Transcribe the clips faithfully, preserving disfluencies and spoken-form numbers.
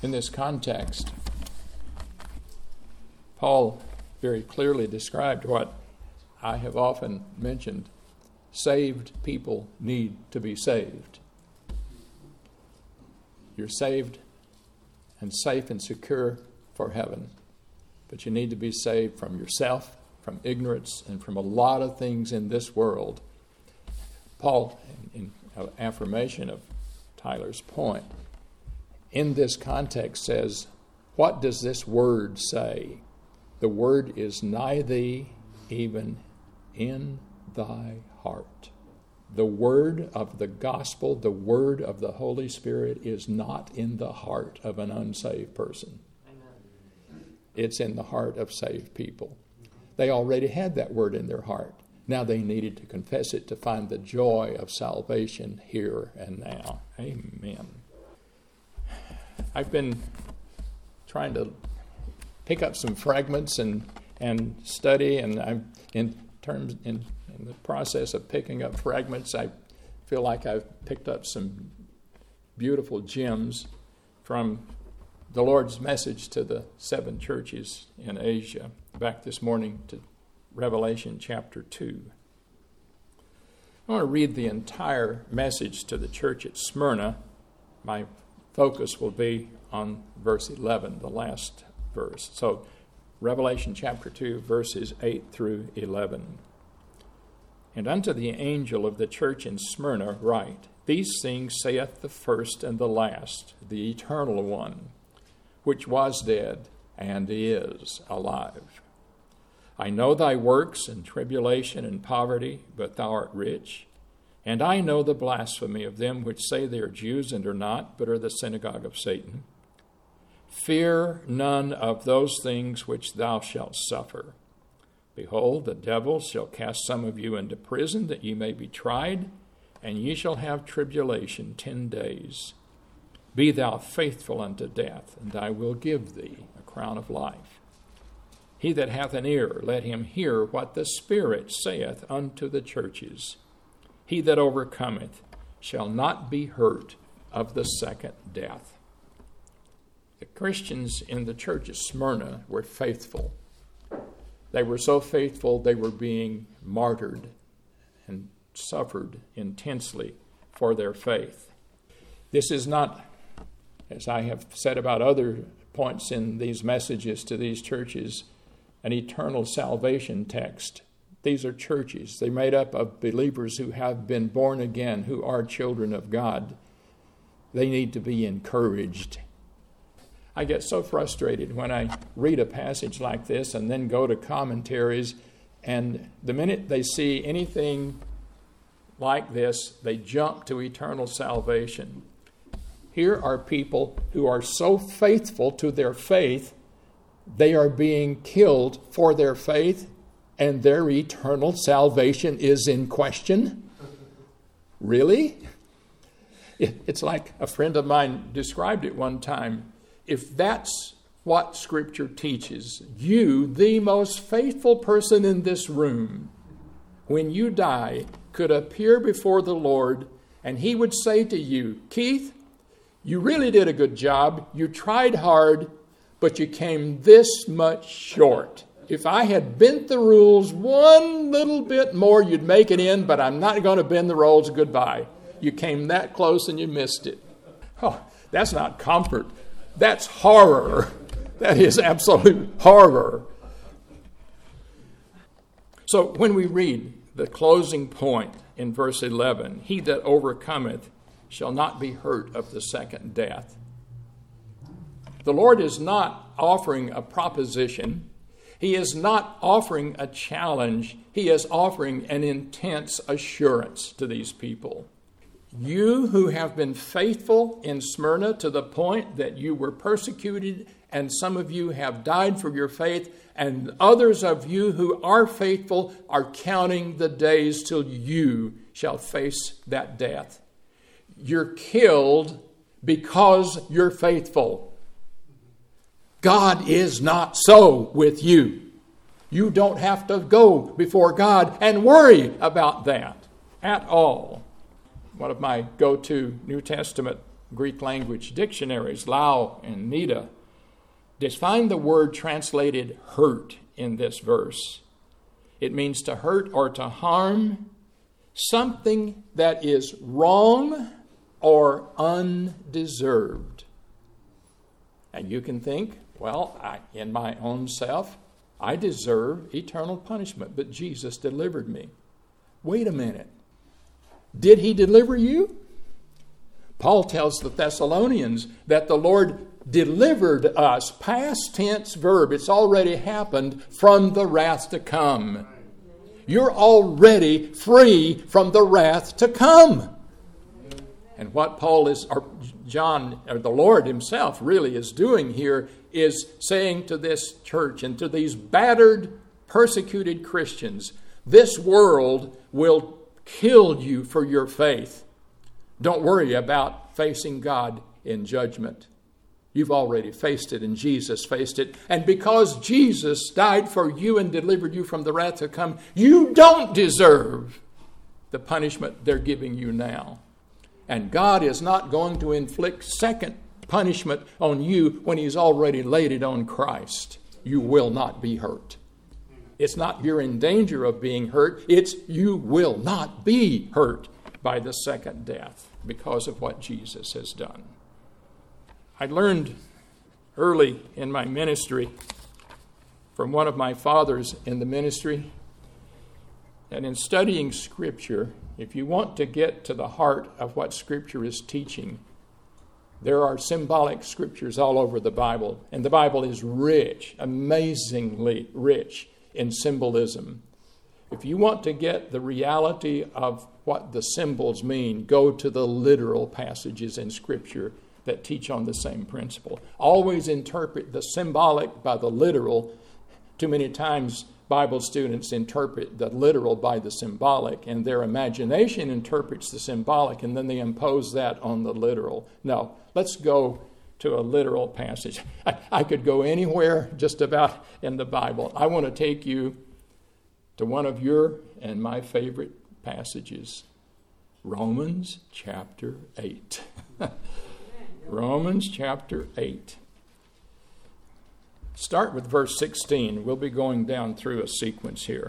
In this context, Paul very clearly described what I have often mentioned. Saved people need to be saved. You're saved and safe and secure for heaven, but you need to be saved from yourself, from ignorance, and from a lot of things in this world. Paul, in, in affirmation of Tyler's point, in this context says, what does this word say? The word is nigh thee, even in thy heart. The word of the gospel, the word of the Holy Spirit is not in the heart of an unsaved person. Amen. It's in the heart of saved people. They already had that word in their heart. Now they needed to confess it to find the joy of salvation here and now. Amen. I've been trying to pick up some fragments and, and study, and I'm in terms in, in the process of picking up fragments. I feel like I've picked up some beautiful gems from the Lord's message to the seven churches in Asia. Back this morning to Revelation chapter two. I want to read the entire message to the church at Smyrna. My focus will be on verse eleven, the last verse. So, Revelation chapter two, verses eight through eleven. And unto the angel of the church in Smyrna write, These things saith the first and the last, the eternal one, which was dead and is alive. I know thy works and tribulation and poverty, but thou art rich. And I know the blasphemy of them which say they are Jews and are not, but are the synagogue of Satan. Fear none of those things which thou shalt suffer. Behold, the devil shall cast some of you into prison, that ye may be tried, and ye shall have tribulation ten days. Be thou faithful unto death, and I will give thee a crown of life. He that hath an ear, let him hear what the Spirit saith unto the churches. He that overcometh shall not be hurt of the second death. The Christians in the church of Smyrna were faithful. They were so faithful they were being martyred and suffered intensely for their faith. This is not, as I have said about other points in these messages to these churches, an eternal salvation text. These are churches. They're made up of believers who have been born again, who are children of God. They need to be encouraged. I get so frustrated when I read a passage like this and then go to commentaries, and the minute they see anything like this, they jump to eternal salvation. Here are people who are so faithful to their faith, they are being killed for their faith, and their eternal salvation is in question? Really? It's like a friend of mine described it one time. If that's what Scripture teaches, you, the most faithful person in this room, when you die, could appear before the Lord, and He would say to you, Keith, you really did a good job. You tried hard, but you came this much short. If I had bent the rules one little bit more, you'd make it in, but I'm not going to bend the rules. Goodbye. You came that close and you missed it. Oh, that's not comfort. That's horror. That is absolute horror. So when we read the closing point in verse eleven, he that overcometh shall not be hurt of the second death. The Lord is not offering a proposition. He is not offering a challenge. He is offering an intense assurance to these people. You who have been faithful in Smyrna to the point that you were persecuted, and some of you have died for your faith, and others of you who are faithful are counting the days till you shall face that death. You're killed because you're faithful. God is not so with you. You don't have to go before God and worry about that at all. One of my go-to New Testament Greek language dictionaries, Lau and Nida, define the word translated hurt in this verse. It means to hurt or to harm, something that is wrong or undeserved. And you can think, well, I, in my own self, I deserve eternal punishment, but Jesus delivered me. Wait a minute. Did he deliver you? Paul tells the Thessalonians that the Lord delivered us, past tense verb, it's already happened, from the wrath to come. You're already free from the wrath to come. And what Paul is, or John, or the Lord himself really is doing here is saying to this church and to these battered, persecuted Christians, this world will kill you for your faith. Don't worry about facing God in judgment. You've already faced it, and Jesus faced it. And because Jesus died for you and delivered you from the wrath to come, you don't deserve the punishment they're giving you now. And God is not going to inflict second punishment on you when he's already laid it on Christ. You will not be hurt. It's not you're in danger of being hurt. It's you will not be hurt by the second death because of what Jesus has done. I learned early in my ministry from one of my fathers in the ministry that in studying Scripture, if you want to get to the heart of what Scripture is teaching, there are symbolic scriptures all over the Bible, and the Bible is rich, amazingly rich in symbolism. If you want to get the reality of what the symbols mean, go to the literal passages in Scripture that teach on the same principle. Always interpret the symbolic by the literal. Too many times Bible students interpret the literal by the symbolic, and their imagination interprets the symbolic, and then they impose that on the literal. No, let's go to a literal passage. I, I could go anywhere just about in the Bible. I want to take you to one of your and my favorite passages, Romans chapter eight. Romans chapter eight. Start with verse sixteen. We'll be going down through a sequence here.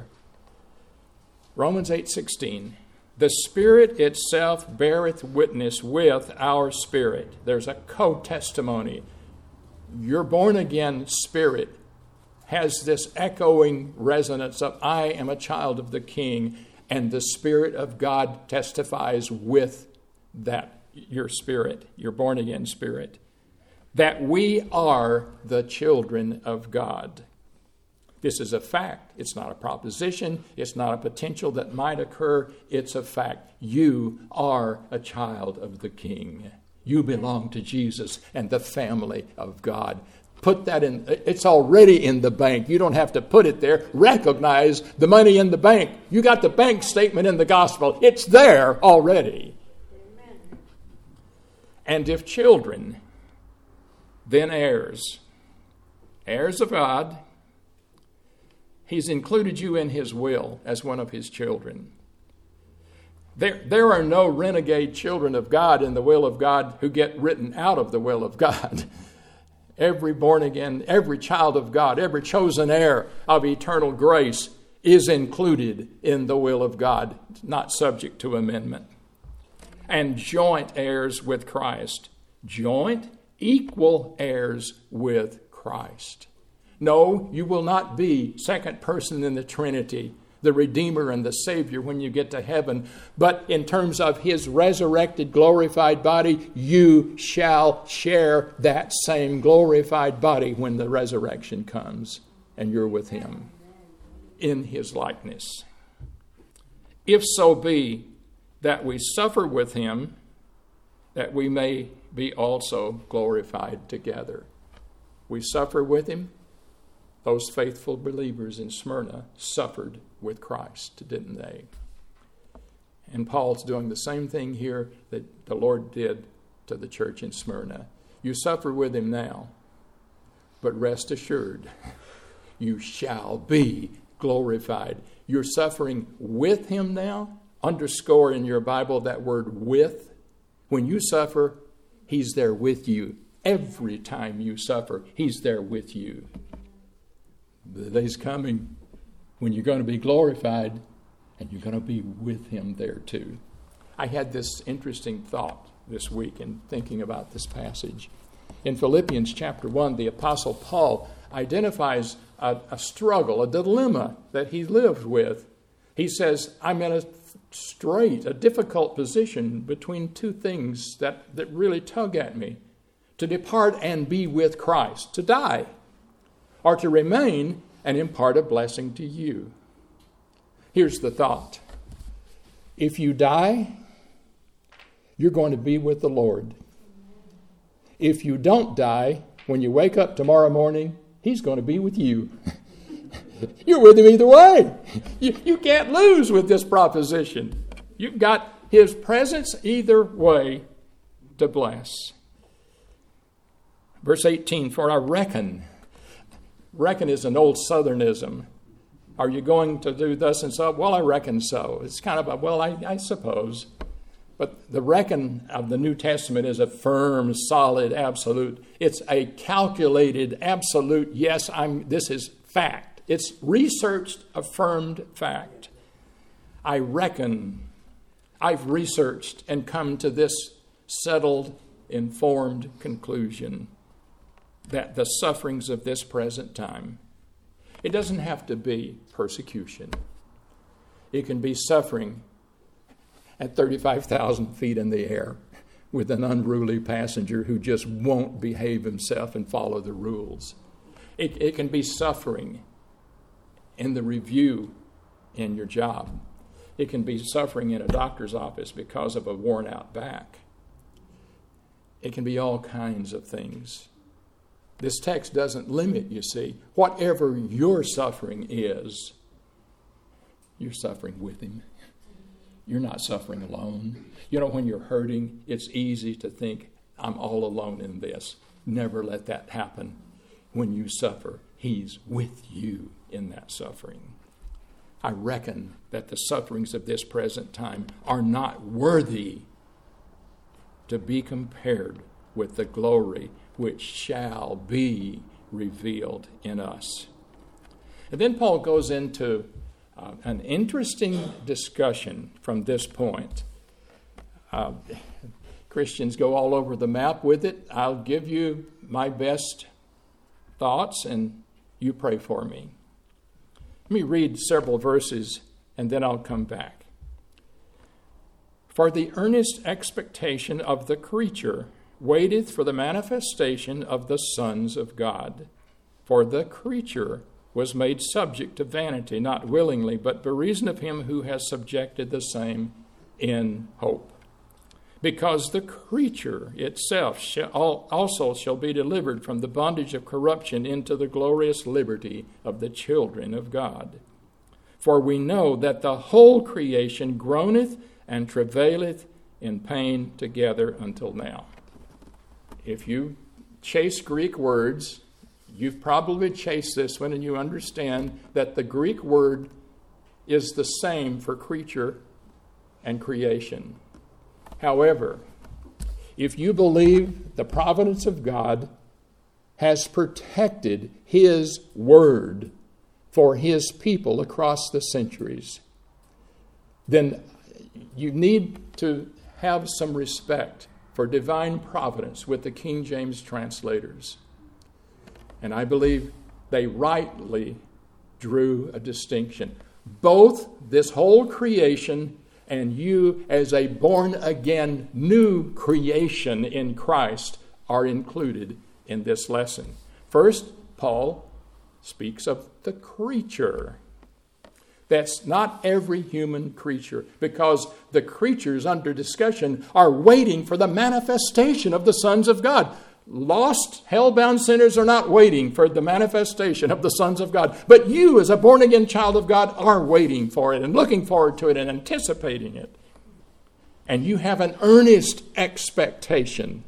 Romans eight sixteen. The Spirit itself beareth witness with our spirit. There's a co-testimony. Your born-again spirit has this echoing resonance of, I am a child of the King, and the Spirit of God testifies with that, your spirit, your born-again spirit, that we are the children of God. This is a fact. It's not a proposition. It's not a potential that might occur. It's a fact. You are a child of the King. You belong to Jesus and the family of God. Put that in. It's already in the bank. You don't have to put it there. Recognize the money in the bank. You got the bank statement in the gospel. It's there already. Amen. And if children, then heirs. Heirs of God. He's included you in his will as one of his children. There, there are no renegade children of God in the will of God who get written out of the will of God. Every born again, every child of God, every chosen heir of eternal grace is included in the will of God, not subject to amendment. And joint heirs with Christ. Joint, equal heirs with Christ. No, you will not be second person in the Trinity, the Redeemer and the Savior when you get to heaven. But in terms of his resurrected, glorified body, you shall share that same glorified body when the resurrection comes and you're with him in his likeness. If so be that we suffer with him, that we may be also glorified together. We suffer with him. Those faithful believers in Smyrna suffered with Christ, didn't they? And Paul's doing the same thing here that the Lord did to the church in Smyrna. You suffer with him now, but rest assured, you shall be glorified. You're suffering with him now. Underscore in your Bible that word with. When you suffer, He's there with you. Every time you suffer, He's there with you. The day's coming when you're going to be glorified, and you're going to be with Him there too. I had this interesting thought this week in thinking about this passage. In Philippians chapter one, the Apostle Paul identifies a, a struggle, a dilemma that he lived with. He says, I'm in a straight, a difficult position between two things that, that really tug at me. To depart and be with Christ, to die, or to remain and impart a blessing to you. Here's the thought. If you die, you're going to be with the Lord. If you don't die, when you wake up tomorrow morning, He's going to be with you. You're with Him either way. You, you can't lose with this proposition. You've got His presence either way to bless. Verse eighteen, for I reckon. Reckon is an old Southernism. Are you going to do thus and so? Well, I reckon so. It's kind of a, well, I, I suppose. But the reckon of the New Testament is a firm, solid, absolute. It's a calculated, absolute, yes, I'm. This is fact. It's researched, affirmed fact. I reckon. I've researched and come to this settled, informed conclusion that the sufferings of this present time, it doesn't have to be persecution. It can be suffering at thirty-five thousand feet in the air with an unruly passenger who just won't behave himself and follow the rules. It, it can be suffering in the review in your job. It can be suffering in a doctor's office because of a worn-out back. It can be all kinds of things. This text doesn't limit, you see. Whatever your suffering is, you're suffering with Him. You're not suffering alone. You know, when you're hurting, it's easy to think, I'm all alone in this. Never let that happen. When you suffer, He's with you in that suffering. I reckon that the sufferings of this present time are not worthy to be compared with the glory which shall be revealed in us. And then Paul goes into uh, an interesting discussion from this point. Uh, Christians go all over the map with it. I'll give you my best thoughts, and you pray for me. Let me read several verses, and then I'll come back. For the earnest expectation of the creature waiteth for the manifestation of the sons of God. For the creature was made subject to vanity, not willingly, but by reason of Him who has subjected the same in hope. Because the creature itself shall also shall be delivered from the bondage of corruption into the glorious liberty of the children of God. For we know that the whole creation groaneth and travaileth in pain together until now. If you chase Greek words, you've probably chased this one, and you understand that the Greek word is the same for creature and creation. However, if you believe the providence of God has protected His word for His people across the centuries, then you need to have some respect for divine providence with the King James translators. And I believe they rightly drew a distinction. Both this whole creation and you as a born-again new creation in Christ are included in this lesson. First, Paul speaks of the creature. That's not every human creature, because the creatures under discussion are waiting for the manifestation of the sons of God. Lost, hell-bound sinners are not waiting for the manifestation of the sons of God. But you, as a born-again child of God, are waiting for it and looking forward to it and anticipating it. And you have an earnest expectation.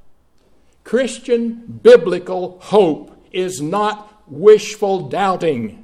Christian biblical hope is not wishful doubting.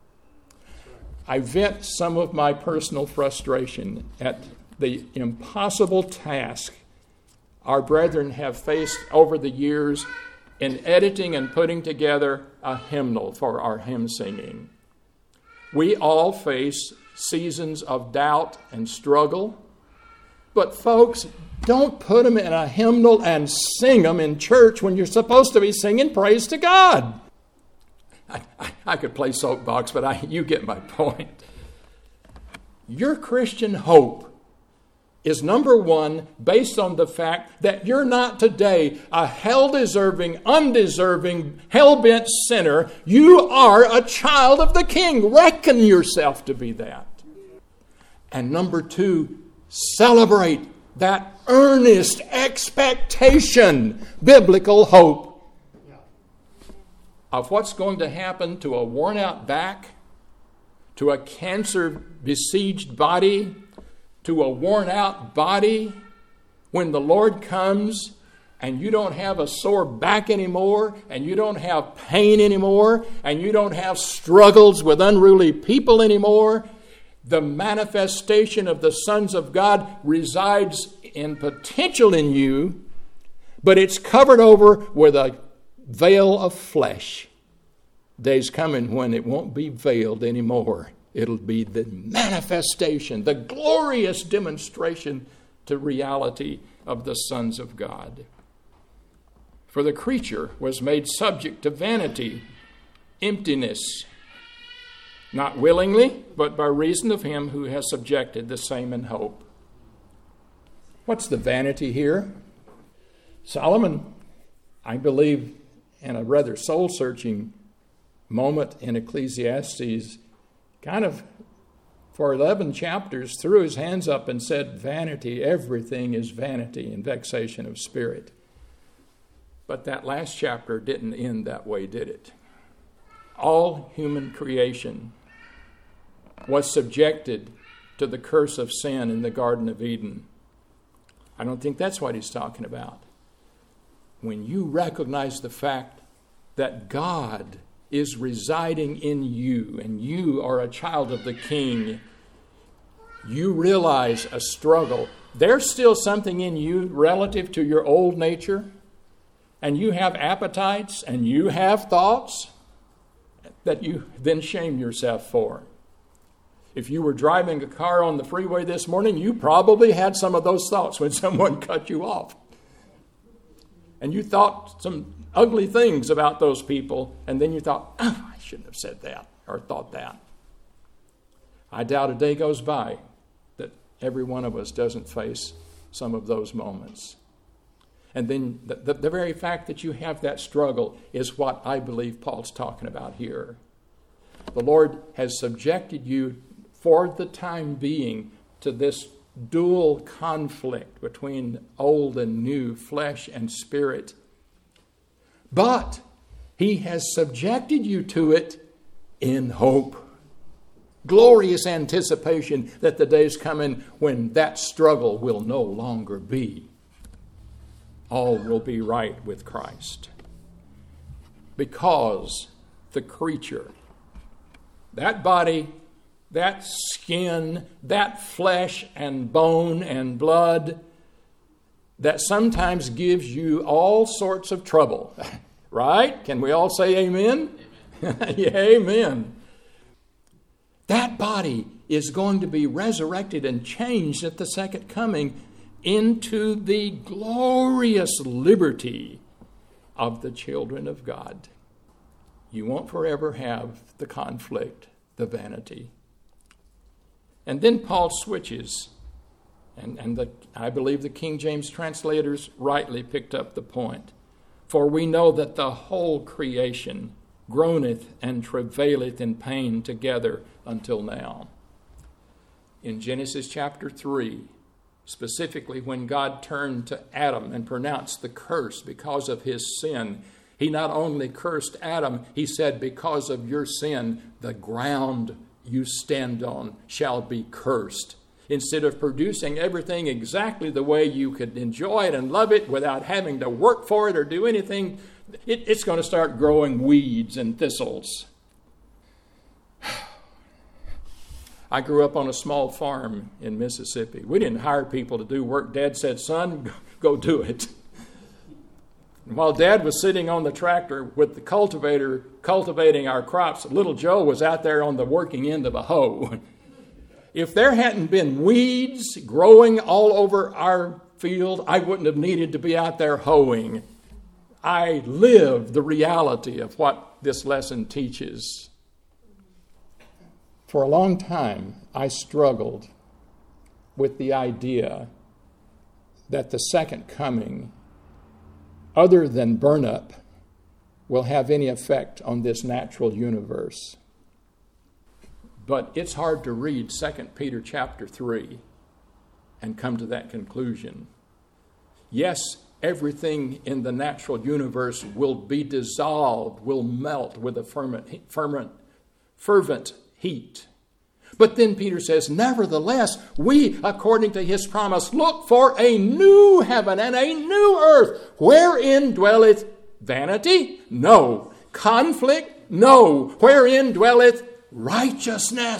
I vent some of my personal frustration at the impossible task our brethren have faced over the years in editing and putting together a hymnal for our hymn singing. We all face seasons of doubt and struggle. But folks, don't put them in a hymnal and sing them in church when you're supposed to be singing praise to God. I, I, I could play soapbox, but I, you get my point. Your Christian hope is, number one, based on the fact that you're not today a hell-deserving, undeserving, hell-bent sinner. You are a child of the King. Reckon yourself to be that. And number two, celebrate that earnest expectation, biblical hope of what's going to happen to a worn-out back, to a cancer-besieged body, to a worn-out body when the Lord comes and you don't have a sore back anymore, and you don't have pain anymore, and you don't have struggles with unruly people anymore. The manifestation of the sons of God resides in potential in you, but it's covered over with a veil of flesh. Days coming when it won't be veiled anymore. It'll be the manifestation, the glorious demonstration to reality of the sons of God. For the creature was made subject to vanity, emptiness, not willingly, but by reason of him who has subjected the same in hope. What's the vanity here? Solomon, I believe, in a rather soul-searching moment in Ecclesiastes, kind of for eleven chapters threw his hands up and said, vanity, everything is vanity and vexation of spirit. But that last chapter didn't end that way, did it? All human creation was subjected to the curse of sin in the Garden of Eden. I don't think that's what he's talking about. When you recognize the fact that God is residing in you and you are a child of the King, you realize a struggle. There's still something in you relative to your old nature, and you have appetites and you have thoughts that you then shame yourself for. If you were driving a car on the freeway this morning, you probably had some of those thoughts when someone cut you off. And you thought some ugly things about those people, and then you thought, oh, I shouldn't have said that or thought that. I doubt a day goes by that every one of us doesn't face some of those moments. And then the, the, the very fact that you have that struggle is what I believe Paul's talking about here. The Lord has subjected you for the time being to this dual conflict between old and new, flesh and spirit. But he has subjected you to it in hope. Glorious anticipation that the day's coming when that struggle will no longer be. All will be right with Christ. Because the creature, that body, that skin, that flesh and bone and blood that sometimes gives you all sorts of trouble. Right? Can we all say amen? Amen. Yeah, amen. That body is going to be resurrected and changed at the second coming into the glorious liberty of the children of God. You won't forever have the conflict, the vanity. And then Paul switches, and, and the, I believe the King James translators rightly picked up the point. For we know that the whole creation groaneth and travaileth in pain together until now. In Genesis chapter three, specifically when God turned to Adam and pronounced the curse because of his sin, he not only cursed Adam, he said, because of your sin, the ground you stand on shall be cursed. Instead of producing everything exactly the way you could enjoy it and love it without having to work for it or do anything, it, it's going to start growing weeds and thistles. I grew up on a small farm in Mississippi. We didn't hire people to do work. Dad said, son, go do it. And while Dad was sitting on the tractor with the cultivator cultivating our crops, little Joe was out there on the working end of a hoe. If there hadn't been weeds growing all over our field, I wouldn't have needed to be out there hoeing. I live the reality of what this lesson teaches. For a long time, I struggled with the idea that the second coming, other than burn up, will have any effect on this natural universe. But it's hard to read Second Peter chapter three and come to that conclusion. Yes, everything in the natural universe will be dissolved, will melt with a fervent, fervent, fervent heat. But then Peter says, nevertheless, we, according to his promise, look for a new heaven and a new earth, wherein dwelleth vanity? No. Conflict? No. Wherein dwelleth righteousness?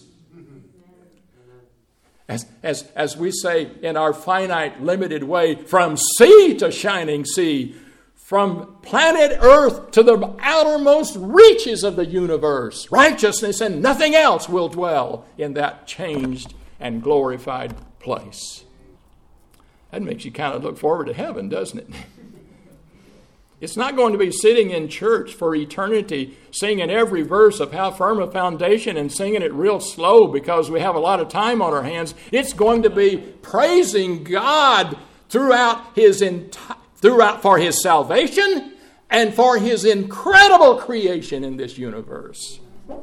As, as, as we say in our finite, limited way, from sea to shining sea, from planet Earth to the outermost reaches of the universe, righteousness and nothing else will dwell in that changed and glorified place. That makes you kind of look forward to heaven, doesn't it? It's not going to be sitting in church for eternity singing every verse of How Firm a Foundation and singing it real slow because we have a lot of time on our hands. It's going to be praising God throughout his entire throughout for his salvation and for his incredible creation in this universe.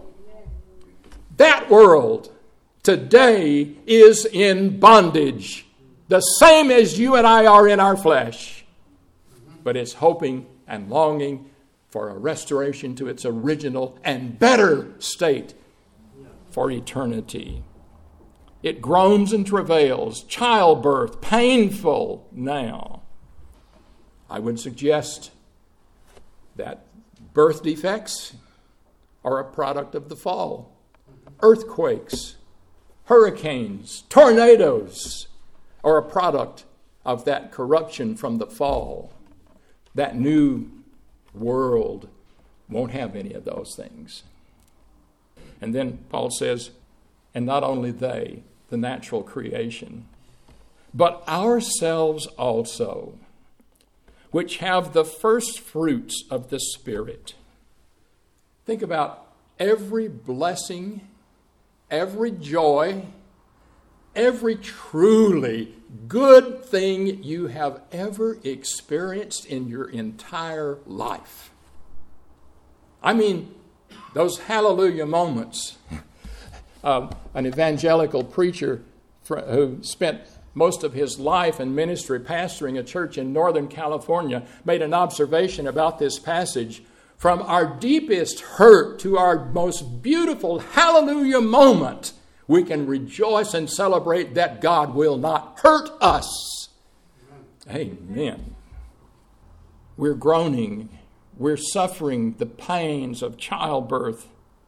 That world today is in bondage, the same as you and I are in our flesh. But it's hoping and longing for a restoration to its original and better state for eternity. It groans and travails, childbirth, painful now. I would suggest that birth defects are a product of the fall. Earthquakes, hurricanes, tornadoes are a product of that corruption from the fall. That new world won't have any of those things. And then Paul says, and not only they, the natural creation, but ourselves also, which have the first fruits of the Spirit. Think about every blessing, every joy, every truly good thing you have ever experienced in your entire life. I mean, those hallelujah moments. Uh, an evangelical preacher who spent most of his life and ministry pastoring a church in Northern California made an observation about this passage. From our deepest hurt to our most beautiful hallelujah moment, we can rejoice and celebrate that God will not hurt us. Amen. We're groaning. We're suffering the pains of childbirth,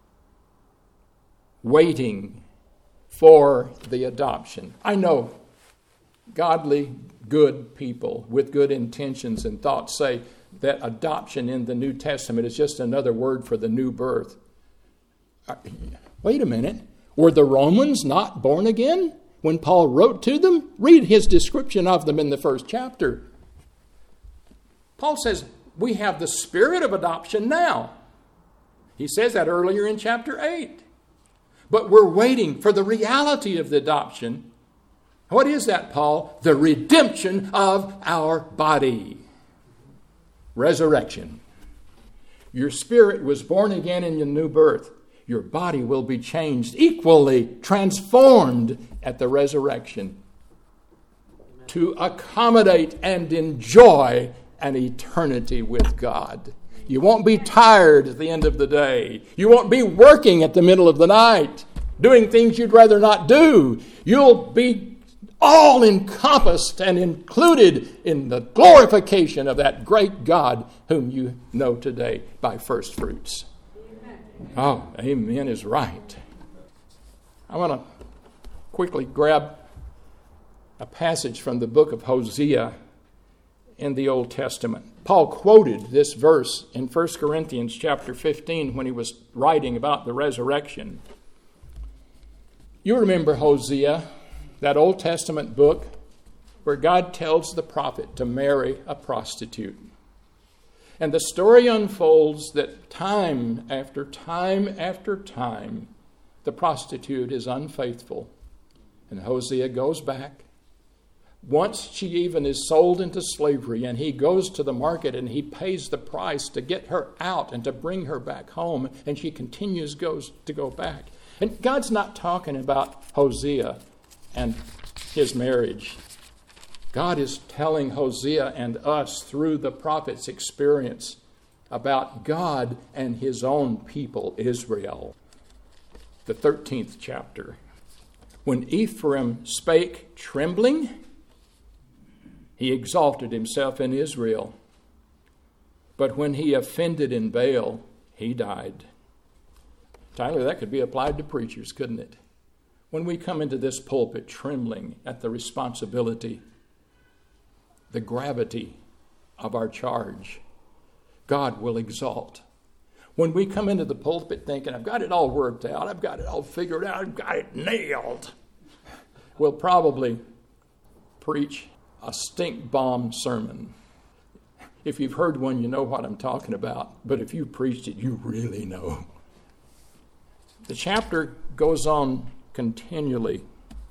waiting for the adoption. I know godly, good people with good intentions and thoughts say that adoption in the New Testament is just another word for the new birth. Wait a minute. Were the Romans not born again when Paul wrote to them? Read his description of them in the first chapter. Paul says we have the spirit of adoption now. He says that earlier in chapter eight. But we're waiting for the reality of the adoption. What is that, Paul? The redemption of our body. Resurrection. Your spirit was born again in your new birth. Your body will be changed, equally transformed at the resurrection to accommodate and enjoy an eternity with God. You won't be tired at the end of the day. You won't be working at the middle of the night, doing things you'd rather not do. You'll be all encompassed and included in the glorification of that great God whom you know today by first fruits. Oh, amen is right. I want to quickly grab a passage from the book of Hosea in the Old Testament. Paul quoted this verse in First Corinthians chapter fifteen when he was writing about the resurrection. You remember Hosea, that Old Testament book where God tells the prophet to marry a prostitute. And the story unfolds that time after time after time, the prostitute is unfaithful. And Hosea goes back. Once she even is sold into slavery, and he goes to the market and he pays the price to get her out and to bring her back home, and she continues goes to go back. And God's not talking about Hosea and his marriage. God is telling Hosea and us through the prophet's experience about God and his own people, Israel. The thirteenth chapter. When Ephraim spake trembling, he exalted himself in Israel. But when he offended in Baal, he died. Tyler, that could be applied to preachers, couldn't it? When we come into this pulpit trembling at the responsibility, the gravity of our charge, God will exalt. When we come into the pulpit thinking, I've got it all worked out, I've got it all figured out, I've got it nailed, we'll probably preach a stink bomb sermon. If you've heard one, you know what I'm talking about. But if you preached it, you really know. The chapter goes on continually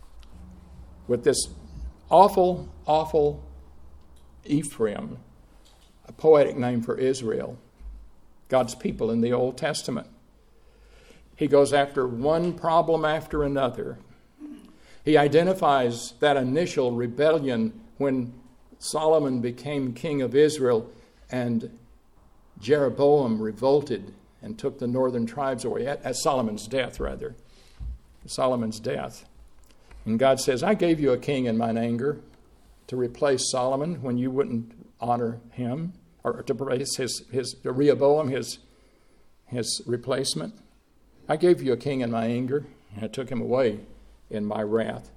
with this awful, awful Ephraim, a poetic name for Israel, God's people in the Old Testament. He goes after one problem after another. He identifies that initial rebellion when Solomon became king of Israel and Jeroboam revolted and took the northern tribes away, at, at Solomon's death, rather. Solomon's death. And God says, I gave you a king in mine anger to replace Solomon when you wouldn't honor him, or to replace his, his Rehoboam, his, his replacement. I gave you a king in my anger, and I took him away in my wrath.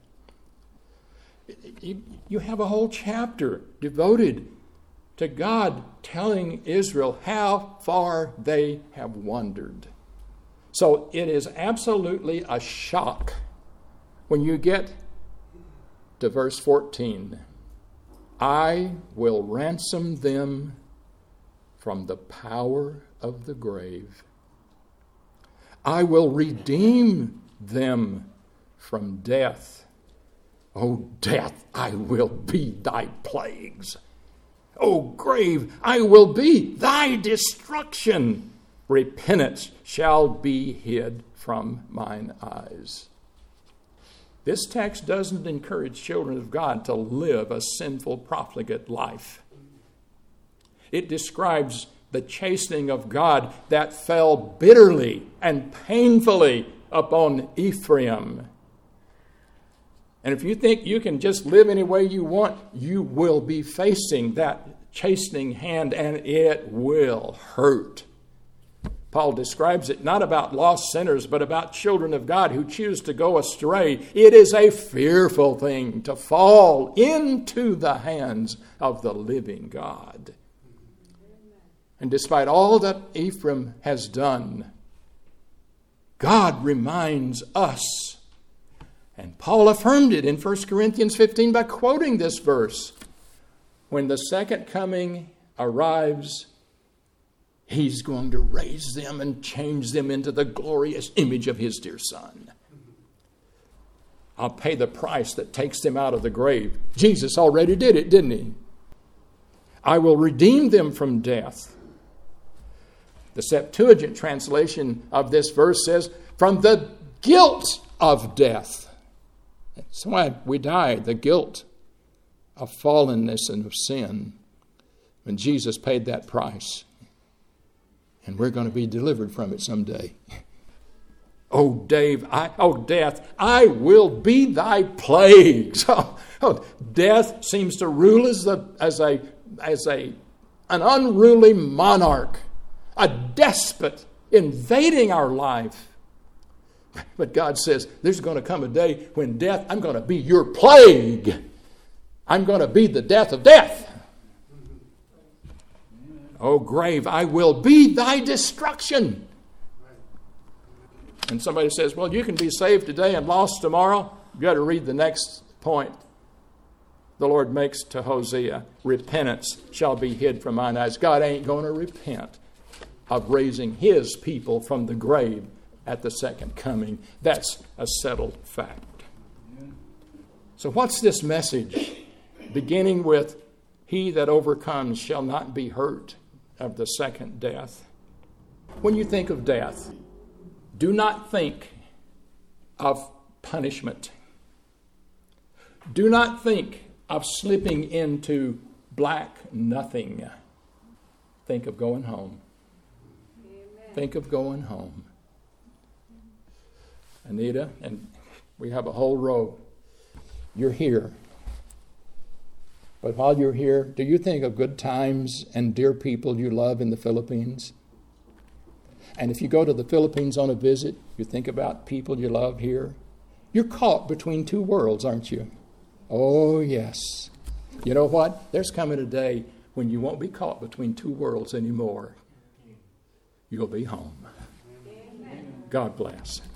You, you have a whole chapter devoted to God telling Israel how far they have wandered. So it is absolutely a shock when you get to verse fourteen. I will ransom them from the power of the grave. I will redeem them from death. O death, I will be thy plagues. O grave, I will be thy destruction. Repentance shall be hid from mine eyes. This text doesn't encourage children of God to live a sinful, profligate life. It describes the chastening of God that fell bitterly and painfully upon Ephraim. And if you think you can just live any way you want, you will be facing that chastening hand, and it will hurt. Paul describes it not about lost sinners, but about children of God who choose to go astray. It is a fearful thing to fall into the hands of the living God. And despite all that Ephraim has done, God reminds us. And Paul affirmed it in First Corinthians fifteen by quoting this verse. When the second coming arrives, he's going to raise them and change them into the glorious image of his dear Son. I'll pay the price that takes them out of the grave. Jesus already did it, didn't he? I will redeem them from death. The Septuagint translation of this verse says, from the guilt of death. That's why we die, the guilt of fallenness and of sin, when Jesus paid that price. And we're going to be delivered from it someday. Oh, Dave, I, oh, death, I will be thy plagues. Oh, oh, death seems to rule as, the, as, a, as a, an unruly monarch, a despot invading our life. But God says, there's going to come a day when death, I'm going to be your plague. I'm going to be the death of death. O grave, I will be thy destruction. And somebody says, well, you can be saved today and lost tomorrow. You've got to read the next point the Lord makes to Hosea. Repentance shall be hid from mine eyes. God ain't going to repent of raising his people from the grave at the second coming. That's a settled fact. So what's this message? Beginning with, he that overcomes shall not be hurt of the second death. When you think of death, do not think of punishment. Do not think of slipping into black nothing. Think of going home. Amen. Think of going home. Anita, and we have a whole row. You're here. But while you're here, do you think of good times and dear people you love in the Philippines? And if you go to the Philippines on a visit, you think about people you love here. You're caught between two worlds, aren't you? Oh, yes. You know what? There's coming a day when you won't be caught between two worlds anymore. You'll be home. Amen. God bless.